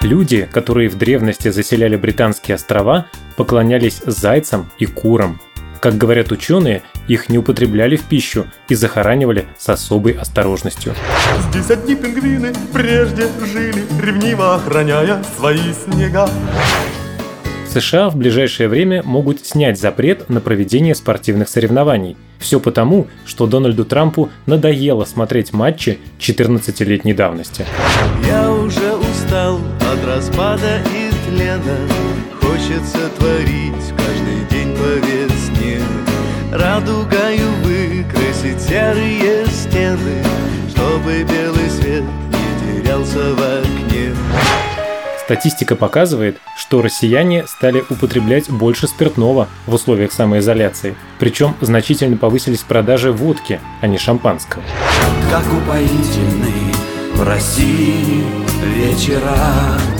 Люди, которые в древности заселяли британские острова, поклонялись зайцам и курам. Как говорят ученые, их не употребляли в пищу и захоранивали с особой осторожностью. Здесь одни пингвины прежде жили, ревниво охраняя свои снега. В США в ближайшее время могут снять запрет на проведение спортивных соревнований. Все потому, что Дональду Трампу надоело смотреть матчи 14-летней давности. Я уже устал от распада и тлена, хочется творить каждый день по весне, радугою выкрасить серые стены, чтобы белый свет не терялся в окне. Статистика показывает, что россияне стали употреблять больше спиртного в условиях самоизоляции. Причем значительно повысились продажи водки, а не шампанского. Как упоительны в России вечера.